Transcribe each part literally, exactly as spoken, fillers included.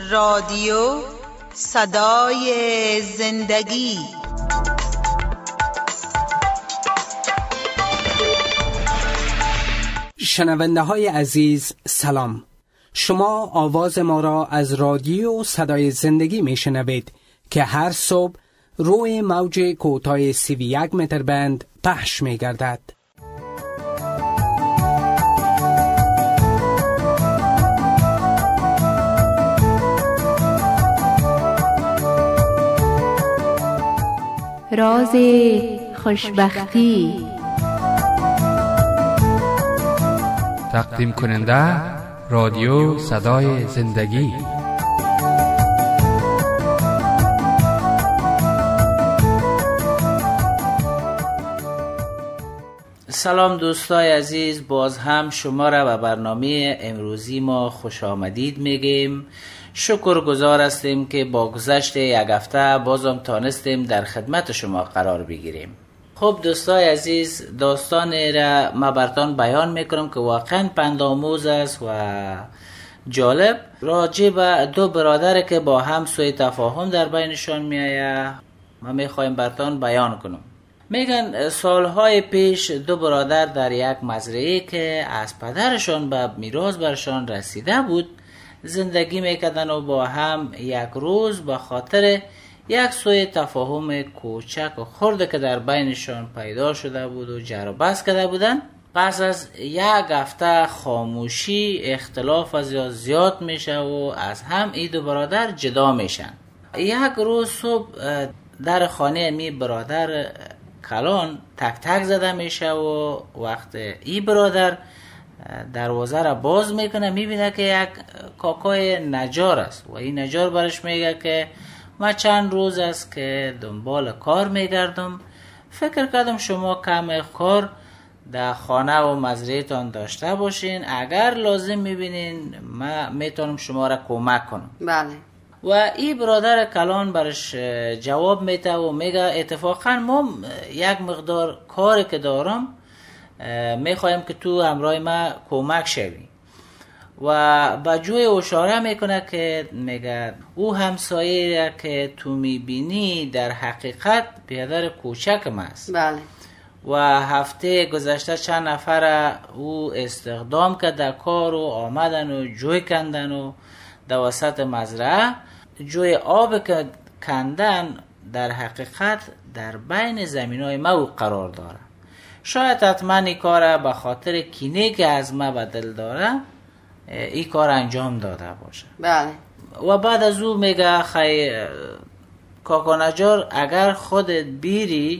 رادیو صدای زندگی. شنونده های عزیز سلام، شما آواز ما را از رادیو صدای زندگی می شنوید که هر صبح روی موج کوتاه سی و یک متر بند پخش می گردد. راز خوشبختی. تقدیم کننده رادیو صدای زندگی. سلام دوستای عزیز، باز هم شما را به برنامه امروزی ما خوش آمدید میگیم. شکرگزار هستیم که با گذشت یک هفته بازم تانستیم در خدمت شما قرار بگیریم. خب دوستای عزیز، داستان را ما براتون بیان میکنم که واقعا پندآموز است و جالب، راجع به دو برادر که با هم سوء تفاهم در بینشان میآید. ما میخوایم براتون بیان کنم. میگن سالهای پیش دو برادر در یک مزرعه که از پدرشان به میراث برشان رسیده بود زندگی میکردن و با هم یک روز به خاطر یک سوء تفاهم کوچک و خرد که در بینشان پیدا شده بود و جر و بحث کرده بودن، پس از یک هفته خاموشی اختلاف از زیاد میشه و از هم این دو برادر جدا میشن. یک روز صبح در خانه می برادر کلان تک تک زده میشه و وقت ای برادر دروازه را باز میکنه میبینه که یک کاکای نجار است و این نجار برش میگه که ما چند روز است که دنبال کار میگردم، فکر کردم شما کم کار در خانه و مزرعه تان داشته باشین، اگر لازم میبینین ما میتونم شما را کمک کنم. بله. و این برادر کلان برش جواب میده و میگه اتفاقا ما یک مقدار کاری که دارم میخوایم که تو همراه ما کمک شوی. و با جوی اشاره میکنه که میگه او همسایه که تو میبینی در حقیقت برادر کوچکم است. بله. و هفته گذشته چند نفر او استخدام کرد در کار و آمدن و جوی کندن و در وسط مزرعه جوی آب که کندن در حقیقت در بین زمینای ما او قرار داره. شاید حتما این کار به خاطر کینه که از ما به دل داره این کار انجام داده باشه. بله. و بعد از او میگه خی کاکا نجار اگر خودت بیری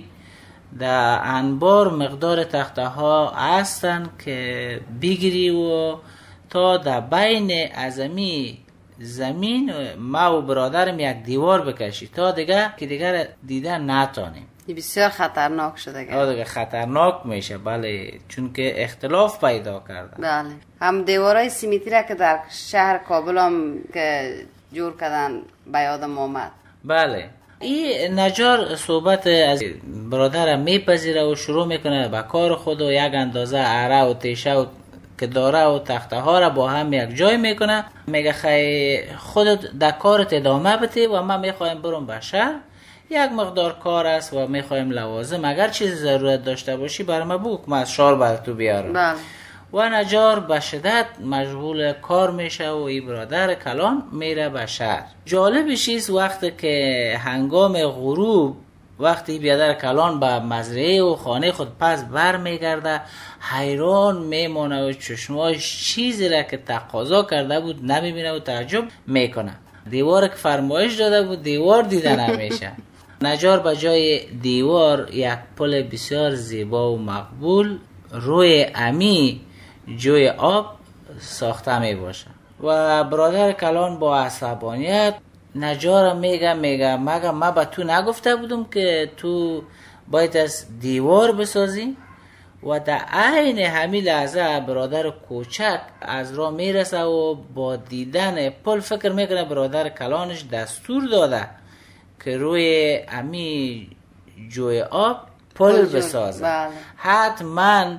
در انبار مقدار تخته ها هستن که بگیری و تا در بین ازمی زمین ما و برادرم یک دیوار بکشی تا دیگه که دیگر دیدن نتانیم. بسیار خطرناک شده گه. آه دیگه خطرناک میشه. بله، چون که اختلاف پیدا کردن. بله. هم دیوارای سیمیتی را که در شهر کابل هم که جور کردن به یادم آمد. بله. این نجار صحبت از برادرم میپذیره و شروع میکنه به کار خود و یک اندازه اره و تیشه و که داره و تخته ها را با هم یک جای میکنه. میگه خیلی خودت در کارت ادامه بده و ما میخوایم برم به شهر، یک مقدار کار است و میخوایم لوازم اگر چیزی ضرورت داشته باشی برای ما بگو که من از شهر بر تو بیارم. بله. و نجار به شدت مشغول کار میشه و این برادر کلان میره به شهر. جالبش است وقتی که هنگام غروب وقتی برادر کلان به مزرعه و خانه خود پس بر میگرده حیران میمونه و چشماش چیزی را که تقاضا کرده بود نمیبینه و تعجب میکنه. دیوار که فرمایش داده بود دیوار دیده نمیشه. نجار به جای دیوار یک پل بسیار زیبا و مقبول روی امی جوی آب ساخته می باشه. و برادر کلان با عصبانیت نجار میگه میگه مگه ما به تو نگفته بودم که تو باید از دیوار بسازی؟ و در عین همین لحظه برادر کوچک از راه میرسه و با دیدن پل فکر میکنه برادر کلانش دستور داده که روی امی جوی آب پل بسازه. بله. حتما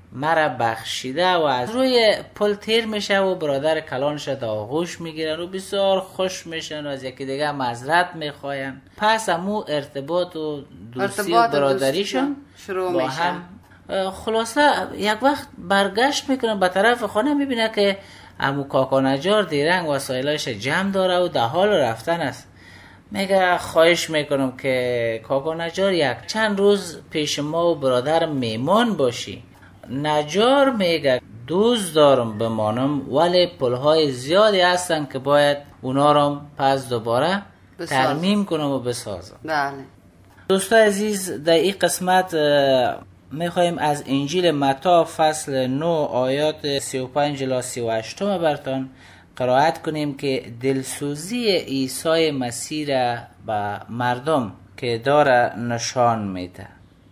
مرا بخشیده و از روی پل تیر میشه و برادر کلانش در آغوش میگیرن و بسیار خوش میشن و از یکی دیگه معذرت میخواین. پس امو ارتباط و دوستی و برادریشون شروع با میشه. هم خلاصه یک وقت برگشت میکنن به طرف خانه، میبینه که امو کاکا نجار دیرنگ وسایلش جمع داره و در حال رفتن است. میگه خواهش میکنم که کاکا نجار یک چند روز پیش ما و برادر میمان باشی. نجار میگه دوست دارم بمانم، ولی پلهای زیادی هستن که باید اونا رو پس دوباره بساز. ترمیم کنم و بسازم. بله. دوستان عزیز، در این قسمت میخوایم از انجیل متی فصل نه آیات سی و پنج الی سی و هشت برتان قرائت کنیم که دلسوزی عیسی مسیح را به مردم که داره نشان میده.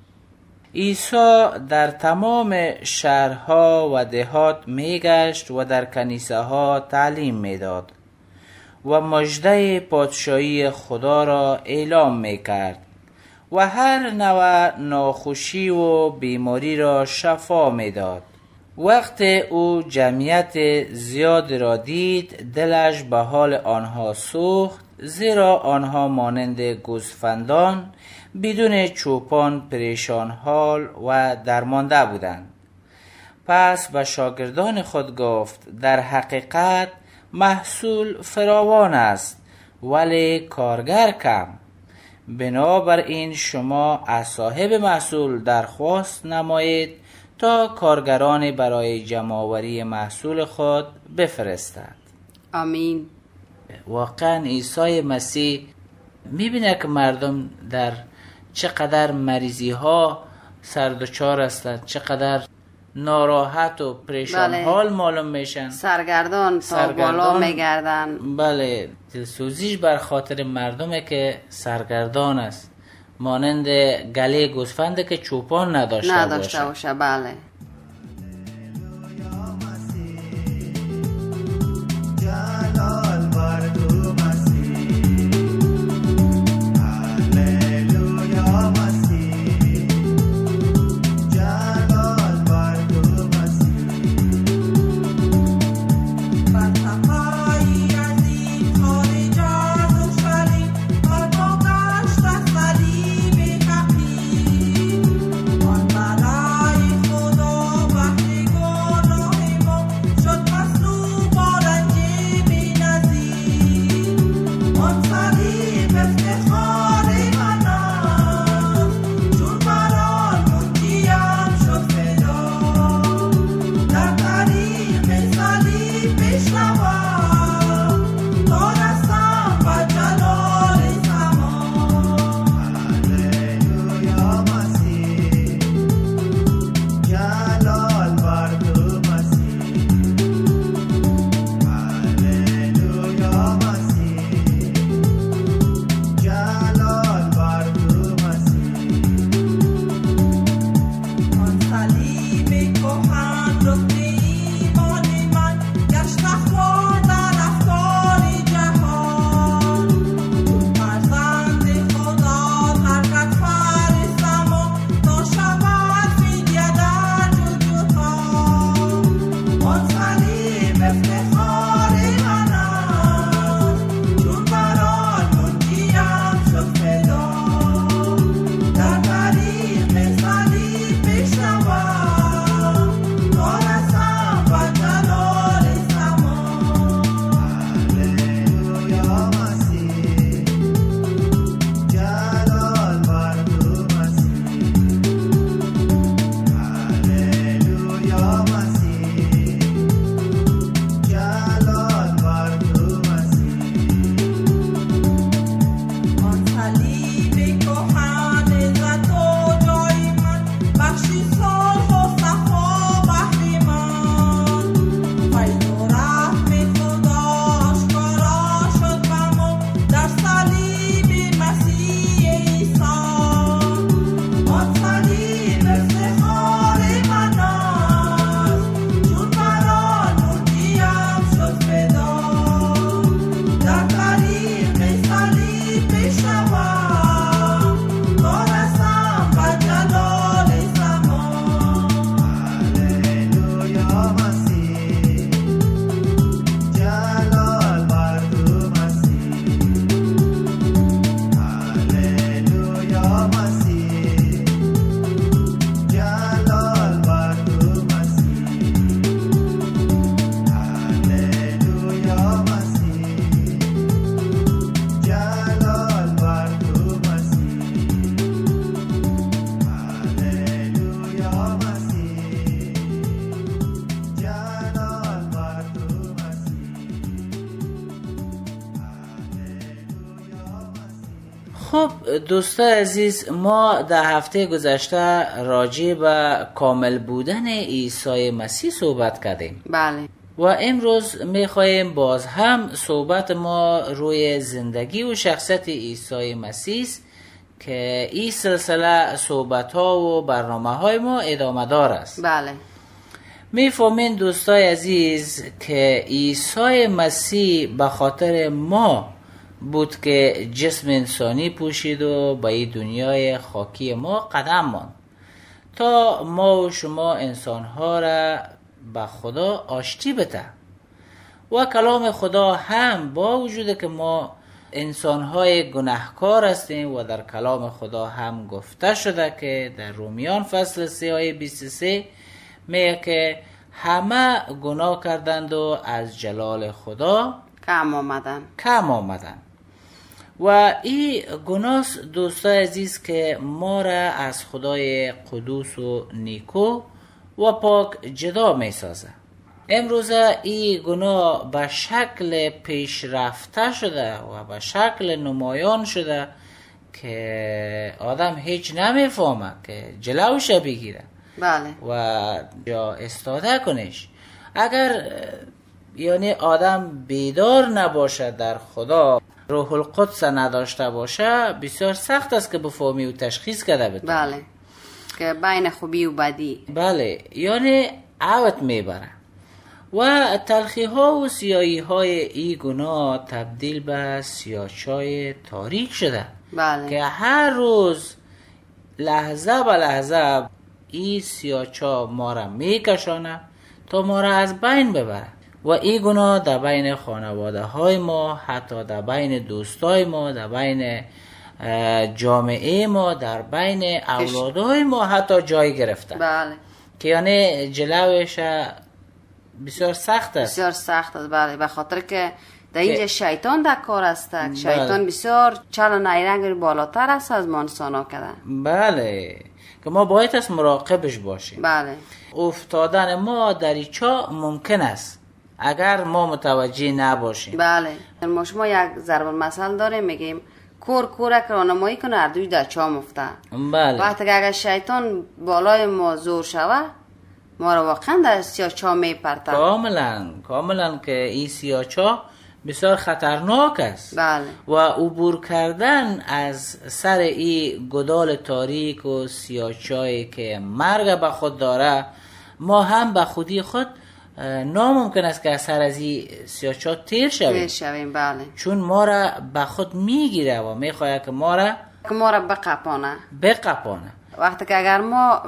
عیسی در تمام شهرها و دهات میگشت و در کنیسه ها تعلیم میداد و مژده پادشاهی خدا را اعلام میکرد و هر نوع ناخوشی و بیماری را شفا میداد. وقت او جمعیت زیاد را دید، دلش به حال آنها سوخت، زیرا آنها مانند گوسفندان بدون چوپان پریشان حال و درمانده بودند. پس به شاگردان خود گفت در حقیقت محصول فراوان است ولی کارگر کم. بنابراین شما از صاحب محصول درخواست نمایید تا کارگران برای جمع‌آوری محصول خود بفرستد. آمین. واقعا عیسی مسیح میبینه که مردم در چقدر مریضی ها سردچار هستند، چقدر ناراحت و پریشان بله. حال معلوم میشن، سرگردان تا بالا میگردن. بله، دلسوزیش بر خاطر مردمه که سرگردان است، مانند گله گوسفنده که چوپان نداشته, نداشته باشه. باشه. بله. خدا دوستان عزیز، ما در هفته گذشته راجع به کامل بودن عیسی مسیح صحبت کردیم. بله. و امروز میخواهیم باز هم صحبت ما روی زندگی و شخصیت عیسی مسیح که این سلسله صحبت ها و برنامه های ما ادامه دار است. بله. میفهمین دوستای عزیز که عیسی مسیح به خاطر ما بود که جسم انسانی پوشید و به این دنیای خاکی ما قدم ماند تا ما و شما انسان ها را به خدا آشتی بده. و کلام خدا هم با وجود که ما انسان های گناهکار هستیم و در کلام خدا هم گفته شده که در رومیان فصل سه آیه بیست و سه میگه که همه گناه کردند و از جلال خدا کم آمدن کم آمدن. و این گناه دوستای عزیز که ما را از خدای قدوس و نیکو و پاک جدا می سازه. امروزه این گناه به شکل پیشرفته شده و به شکل نمایان شده که آدم هیچ نمیفهمه که جلوش بگیره. بله. و یا استاده کنش. اگر یعنی آدم بیدار نباشه در خدا، روح القدس نداشته باشه، بسیار سخت است که بفهمی و تشخیص کرده بتونه. بله، که بین خوبی و بدی. بله، یعنی عوت میبره. و تلخی ها و سیاهی های این گناه تبدیل به سیاهچای تاریک شده. بله. که هر روز لحظه به لحظه این سیاهچا ما را میکشانه تا ما را از بین ببره. و این گناه در بین خانواده های ما، حتی در بین دوستای ما، در بین جامعه ما، در بین اولادهای ما حتی جای گرفته. بله. که یعنی جلوش بسیار سخت است. بسیار سخت است. بله، به خاطر که در اینجا شیطان در کار است. بله. شیطان بسیار چل نیرنگ بالاتر است از ما انسانا کردن. بله، که ما باید از مراقبش باشیم. بله. افتادن ما در اینجا ممکن است اگر ما متوجه نباشیم. بله. ما شما یک ضرب المثل داریم، میگیم کور کوره که راهنمایی کنه هر دوی در چاه مفته. بله. وقتی که اگر شیطان بالای ما زور شوه، ما رو واقعا در سیاهچاه میپرته. کاملا کاملا که این سیاهچاه بسیار خطرناک است. بله. و عبور کردن از سر این گدال تاریک و سیاهچاهی که مرگ به خود داره، ما هم به خودی خود ناممکن است که از سر از این سیاهچاه تیر شویم. تیر شویم. بله. چون ما را به خود میگیره و میخواهد که ما را که ما را بقپانه. بقپانه. وقتی که اگر ما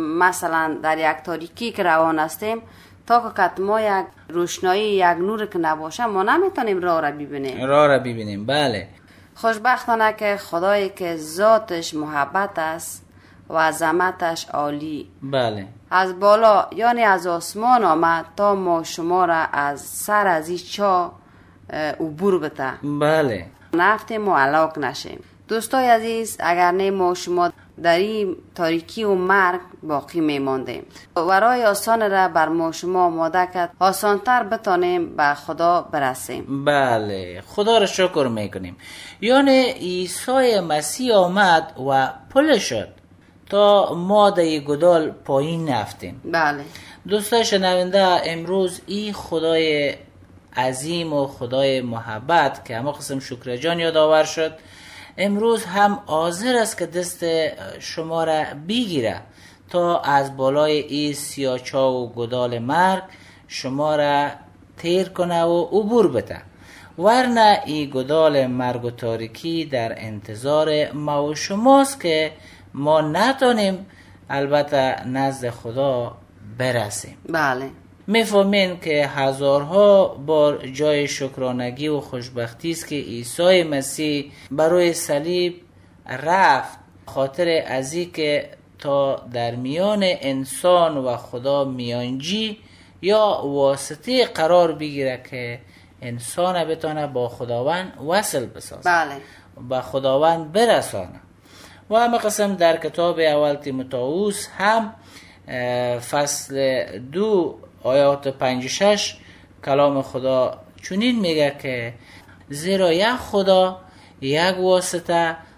مثلا در یک تاریکی که روان هستیم، تا که ما یک روشنایی، یک نور که نباشه، ما نمیتونیم راه را ببینیم. راه را ببینیم. بله. خوشبختانه که خدایی که ذاتش محبت است و عظمتش عالی، بله، از بالا یعنی از آسمان آمد تا ما شما را از سر از این چاه عبور بده. بله. نفتیم و هلاک نشیم. دوستای عزیز، اگر نه ما شما در این تاریکی و مرگ باقی میماندیم، ورای آسان را بر ما شما آماده کرد آسانتر بتانیم به خدا برسیم. بله، خدا را شکر میکنیم. یعنی عیسی مسیح آمد و پل شد تا ما در گدال پایین نفتیم. بله. دوستای شنونده، امروز این خدای عظیم و خدای محبت که همه قسم شکر جان یادآور شد، امروز هم حاضر است که دست شما را بگیره تا از بالای این سیاهچاه و گدال مرگ شما را تیر کنه و عبور بده. ورنه این گدال مرگ و تاریکی در انتظار ما و شماست که ما نتونیم البته نزد خدا برسیم. بله. میفهمین که هزارها بار جای شکرانگی و خوشبختی است که عیسی مسیح برای صلیب رفت، خاطر از این که تا در میان انسان و خدا میانجی یا واسطه قرار بگیره که انسان بتونه با خداوند وصل بسازه. بله. با خداوند برسانه. و همه قسم در کتاب اول تیموتائوس هم فصل دو آیات پنج و شش کلام خدا چنین میگه که زیرا یک خدا، یک واسطه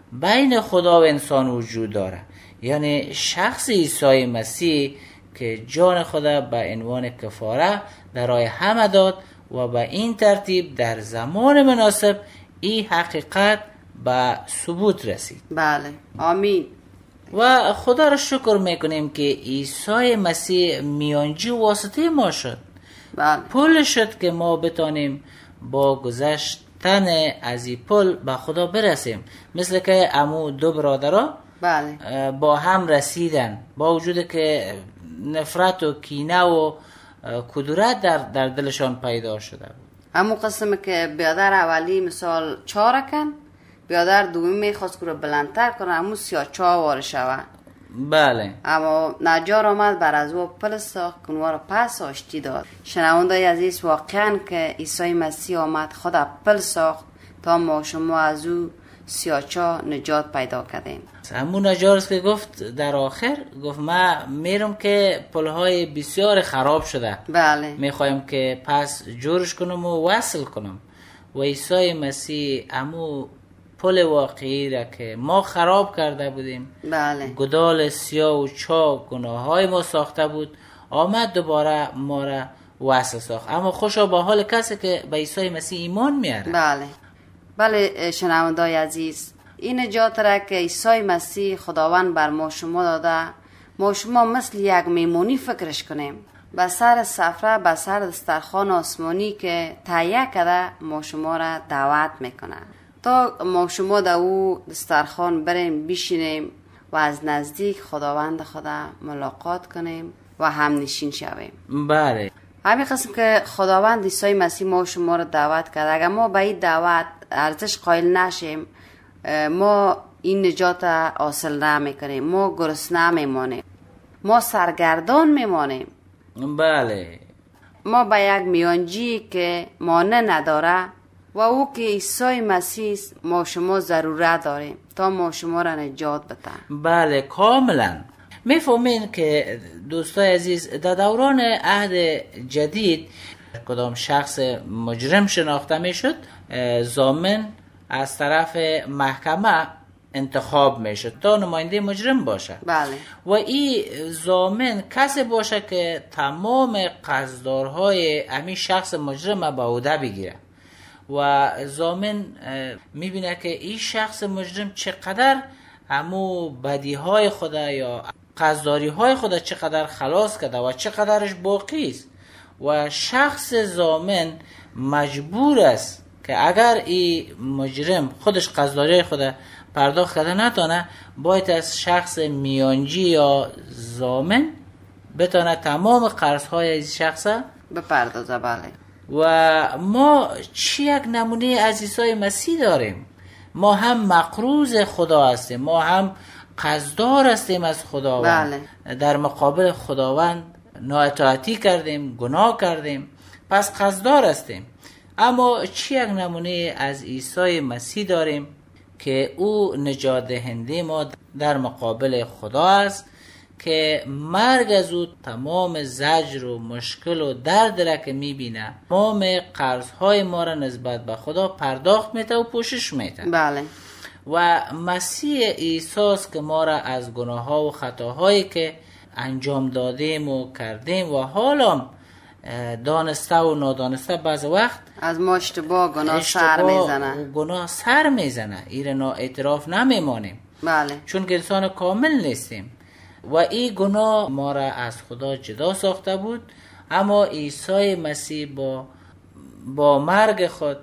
بین خدا و انسان وجود داره، یعنی شخص عیسی مسیح که جان خدا به عنوان کفاره در راه همه داد و به این ترتیب در زمان مناسب این حقیقت به ثبوت رسید. بله، آمین. و خدا را شکر میکنیم که عیسی مسیح میانجی واسطه ما شد. بله. پل شد که ما بتانیم با گذشتن از این پل به خدا برسیم. مثل که امو دو برادرها بله با هم رسیدن، با وجود که نفرت و کینه و کدورت در, در دلشان پیدا شده. همو قسم که بیادر اولی مثال چارکن، بیادر دومی میخواست که رو بلندتر کنه، همو سیاه چا واره شوه. بله. اما نجار آمد بر از او پل ساخت کنوار رو پس آشتی داد. شنونده عزیز، واقعا که عیسی مسیح آمد خدا پل ساخت تا ما شما از او سیاچا نجات پیدا کردیم. همون نجار است که گفت در آخر گفت ما میرم که پلهای بسیار خراب شده، بله میخوایم که پس جورش کنم و وصل کنم. و عیسی مسیح همون پل واقعی را که ما خراب کرده بودیم، بله گدال سیاه و چاک گناه های ما ساخته بود، آمد دوباره ما را وصل ساخت. اما خوشا با حال کسی که به عیسی مسیح ایمان میاره. بله بله شنوندای عزیز، این نجات را که عیسی مسیح خداوند بر ما شما داده، ما شما مثل یک میمونی فکرش کنیم، به سر سفره به سر دسترخوان آسمانی که تهیه کرده ما شما را دعوت میکنه تا ما شما در او دسترخوان بریم بشینیم و از نزدیک خداوند خدا ملاقات کنیم و هم نشین شویم. بله همین قسم که خداوند عیسی مسیح ما شما را دعوت کرده، اگر ما به این دعوت ارزش قائل نشیم، ما این نجات حاصل نمیکنیم، ما گرسنه میمانیم، ما سرگردان میمانیم. بله ما به یک میانجی که مانع نداره و او که عیسی مسیح ما شما ضرورت داریم تا ما شما را نجات بده. بله کاملا میفهمین که دوستای عزیز در دوران عهد جدید کدام شخص مجرم شناخته میشد، ضامن از طرف محکمه انتخاب میشد تا نماینده مجرم باشه. بله و این ضامن کسی باشه که تمام قصدارهای همین شخص مجرم به عهده بگیره و ضامن میبینه که این شخص مجرم چقدر همو بدیهای خدا یا قصداری های خدا چقدر خلاص کرده و چقدرش باقی است. و شخص ضامن مجبور است که اگر این مجرم خودش قصداری خدا پرداخت کرده نتونه، باید از شخص میانجی یا ضامن بتونه تمام قرض‌های از شخص بپردازه. بله و ما چی یک نمونه از عیسی مسیح داریم. ما هم مقروض خدا هستیم، ما هم قصدار هستیم از خداوند. بله. در مقابل خداوند نااطاعتی کردیم، گناه کردیم، پس قصدار هستیم. اما چی یک نمونه از عیسی مسیح داریم که او نجات دهنده ما در مقابل خدا است، که مرگ از او تمام زجر و مشکل و درد را که میبینه، تمام قرضهای ما را نسبت به خدا پرداخت میته و پوشش میته. بله و مسیح عیسی است که ما را از گناه ها و خطاهایی که انجام دادیم و کردیم و حالا دانسته و نادانسته بعض وقت از ما اشتباه گناه سر میزنه گناه سر میزنه ایره نا اعتراف نمیمانیم. بله چون که انسان کامل نیستیم و این گناه ما را از خدا جدا ساخته بود. اما عیسی مسیح با با مرگ خود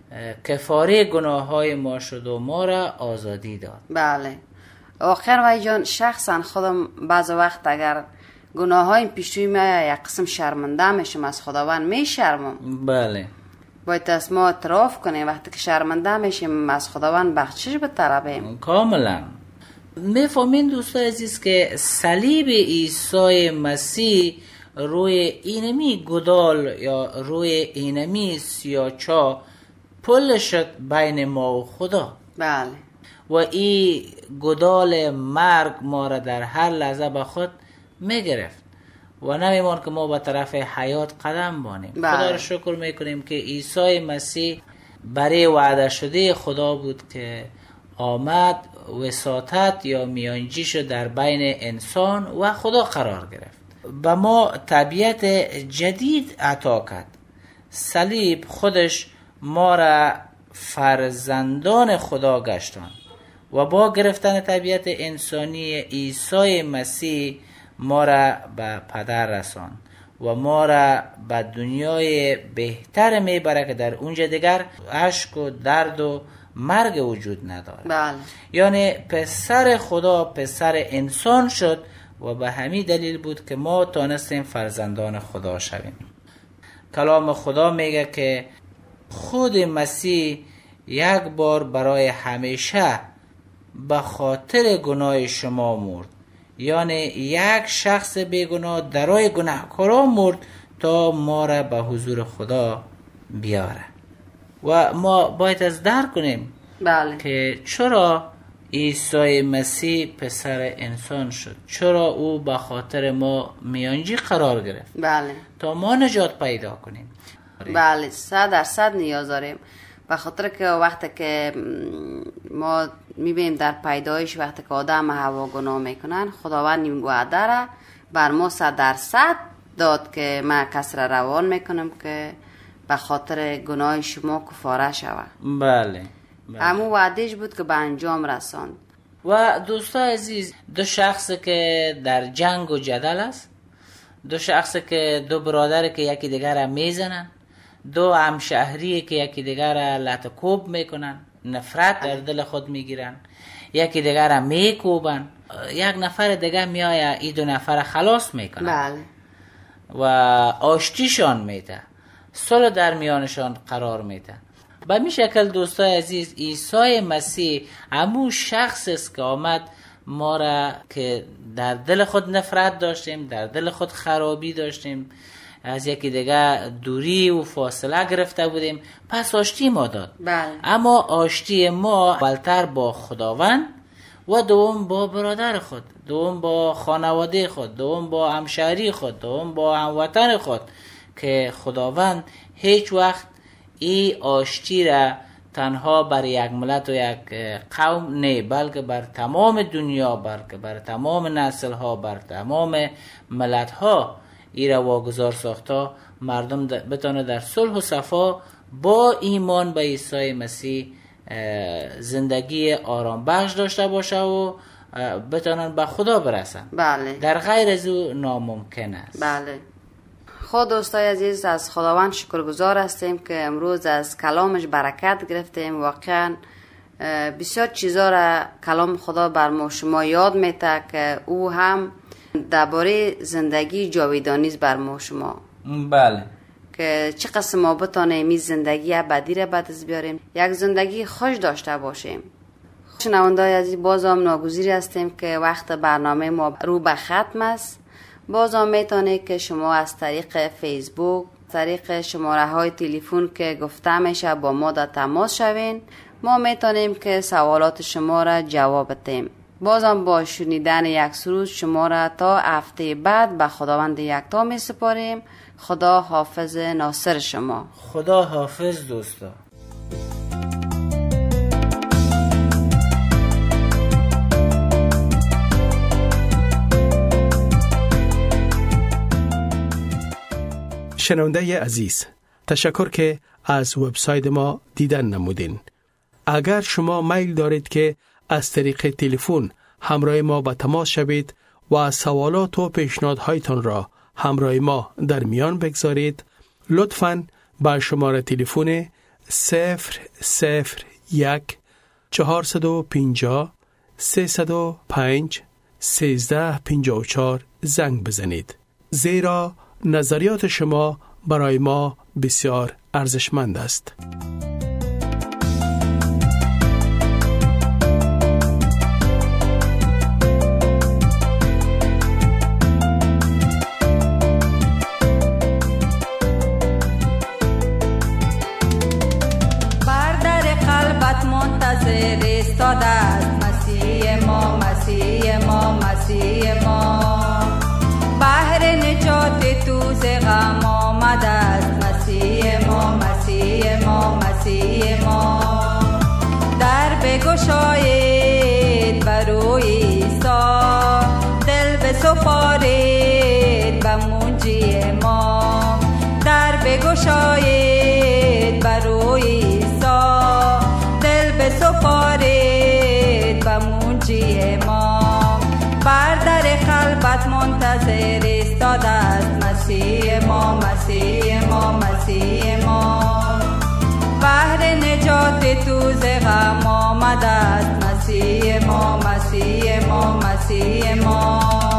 کفاره گناه های ما شد و ما را آزادی داد. بله آخر وای جان، شخصا خودم بعض وقت اگر گناه های پیش روی من یک قسم شرمنده میشم، از خداوند میشرمم. بله باید از ما اعتراف کنیم، وقتی که شرمنده میشیم از خداوند بخشش بطلبیم. کاملا میفهمین دوستای عزیز که صلیب عیسی مسیح روی اینمی گدال یا روی اینمی سیاچا پل شد بین ما و خدا. بله و این گدال مرگ ما را در هر لحظه به خود میگرفت و نمیمان که ما به طرف حیات قدم بانیم. بله. خدا را شکر میکنیم که عیسی مسیح برای وعده شده خدا بود که آمد وساطت یا میانجیش در بین انسان و خدا قرار گرفت. به ما طبیعت جدید عطا کرد. صلیب خودش ما را فرزندان خدا گشتان و با گرفتن طبیعت انسانی عیسی مسیح ما را به پدر رسان و ما را به دنیای بهتر میبره که در اونجا دیگر اشک و درد و مرگ وجود نداره. بله. یعنی پسر خدا پسر انسان شد و به همین دلیل بود که ما تانستیم فرزندان خدا شویم. کلام خدا میگه که خود مسیح یک بار برای همیشه به خاطر گناه شما مرد. یعنی یک شخص بیگناه درای گناهکاران مرد تا ما را به حضور خدا بیاره. و ما باید از درک کنیم بله. که چرا عیسی مسیح پسر انسان شد، چرا او به خاطر ما میانجی قرار گرفت. بله. تا ما نجات پیدا کنیم. بله، صد درصد نیاز داریم. به خاطر که وقتی که ما میبینیم در پیدایش وقتی که آدم و حوا گناه میکنن، خداوند این وعده را بر ما صد درصد داد که من کس را روان میکنم که به خاطر گناه شما کفاره شود. بله, بله. همون وعدهش بود که به انجام رساند. و دوستان عزیز، دو شخص که در جنگ و جدل است، دو شخص که دو برادر که یکی دیگر را میزنن، دو همشهری که یکی دیگر را لطکوب میکنن، نفرت در دل خود میگیرن، یکی دیگر را میکوبن، یک نفر دیگر میآید این دو نفر خلاص میکنن. بله. و آشتیشان میده، صلح در میانشان قرار میده. به می شکل دوستان عزیز، عیسی مسیح همون شخص است که آمد ما را که در دل خود نفرت داشتیم، در دل خود خرابی داشتیم، از یکی دیگه دوری و فاصله گرفته بودیم، پس آشتی ما داد. بله. اما آشتی ما اولتر با خداوند و دوم با برادر خود، دوم با خانواده خود، دوم با همشهری خود، دوم با هموطن خود، که خداوند هیچ وقت این آشتی را تنها بر یک ملت و یک قوم نه، بلکه بر تمام دنیا، بلکه بر تمام نسل ها، بر تمام ملت ها ای را واگذار ساخته مردم بتانه در صلح و صفا با ایمان به عیسی مسیح زندگی آرام بخش داشته باشه و بتانن به خدا برسن. بله. در غیر از او ناممکن است. بله. خود دوستای عزیز، از خداوند شکرگزار هستیم که امروز از کلامش برکت گرفتیم. واقعا بسیار چیزا را کلام خدا بر ما شما یاد میده که او هم درباره زندگی جاویدانی بر ما شما. بله. که چه قسم ما بتانیم این زندگی ابدی را به دست بیاریم، یک زندگی خوش داشته باشیم. شنوندای عزیز، باز هم ناگزیر هستیم که وقت برنامه ما رو به ختم است. باز هم میتونه که شما از طریق فیسبوک، طریق شماره های تلفن که گفته میشه با ما در تماس شوین. ما میتونیم که سوالات شما را جواب بدیم. بازم با شنیدن یک سرود شما را تا هفته بعد به خداوند یکتا می سپاریم. خدا حافظ ناصر شما. خدا حافظ دوستا. شنونده عزیز، تشکر که از وبسایت ما دیدن نمودین. اگر شما میل دارید که از طریق تلفن همراه ما به تماس شوید و سوالات و پیشنهادهایتان را همراه ما در میان بگذارید، لطفاً با شماره تلفن صفر صفر یک چهارصد و پنجاه سیصد و پنج سیزده پنجاه و چهار زنگ بزنید، زیرا نظریات شما برای ما بسیار ارزشمند است. بر در قلبت منتظر ایستاده است مسیح ما، مسیح ما، مسیح ما. بحر نجات تو ز غم آمده است مسیح ما، مسیح ما، مسیح بسپارید به منجی ما، در بگشایید بر روی عیسی، دل بسپارید به منجی ما. بر در قلبت منتظر ایستاده است مسیح ما، مسیح ما، مسیح ما. بهر نجات تو ز غم آمده است مسیح ما، مسیح ما، مسیح ما.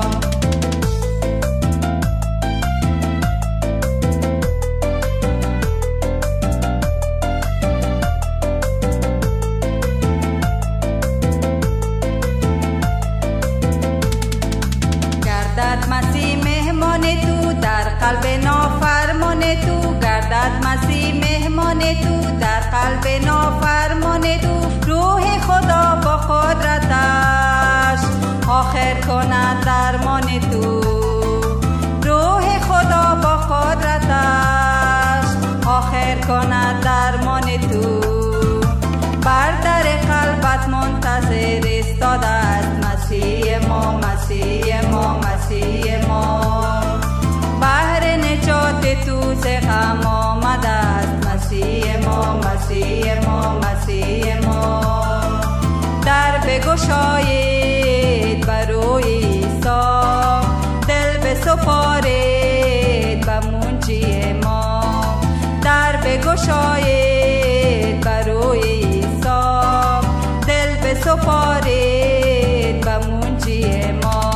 گردد مسیح مهمان تو در قلب نافرمان تو، گردد مسیح مهمان تو در قلب نافرمان تو. روح خدا با قدرتش آخر کند درمان تو، روح خدا با قدرتش آخر کند درمان تو. بر در قلبت منتظر ایستاده است مسیح ما، مسیح ما، مسیح ما. بهر نجات تو ز غم آمده است مسیح ما، مسیح ما، مسیح ما. در بگشایید بر روی عیسی، دل بسپارید به منجی ما، در بگشایید بر روی عیسی، دل بسپارید به منجی ما.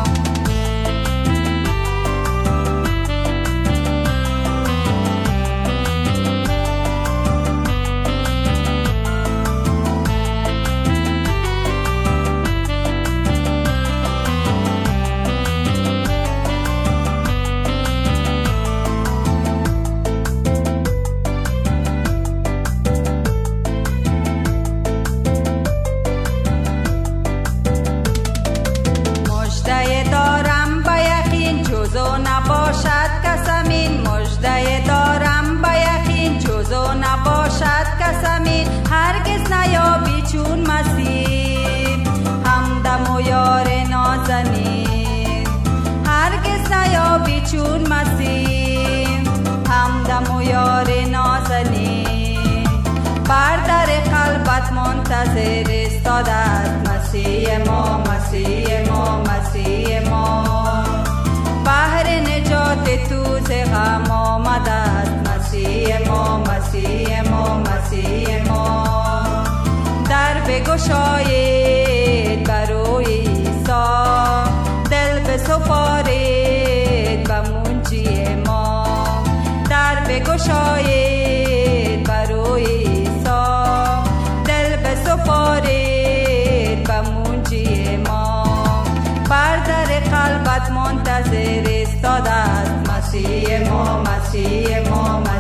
مژده دارم به یقین جزو نباشد کسمین، مژده دارم به یقین جزو نباشد کسمین. هرگز نیابی چون مسیح همدم و یار نازنین، هرگز نیابی چون مسیح همدم و یار نازنین. بر در قلبت منتظر ایستاده است مسیح ما، مسیح ما، مسیح ما. بهر نجات تو ز غم آمده است مسیح ما، مسیح ما، مسیح ما. در بگشایید بر روی عیسی، دل بسپارید به منجی ما، در بگشایید بر روی عیسی، دل بسپارید به منجی ما. بر در قلبت منتظر ایستاده است مسیح ما، مسیح ما، مسیح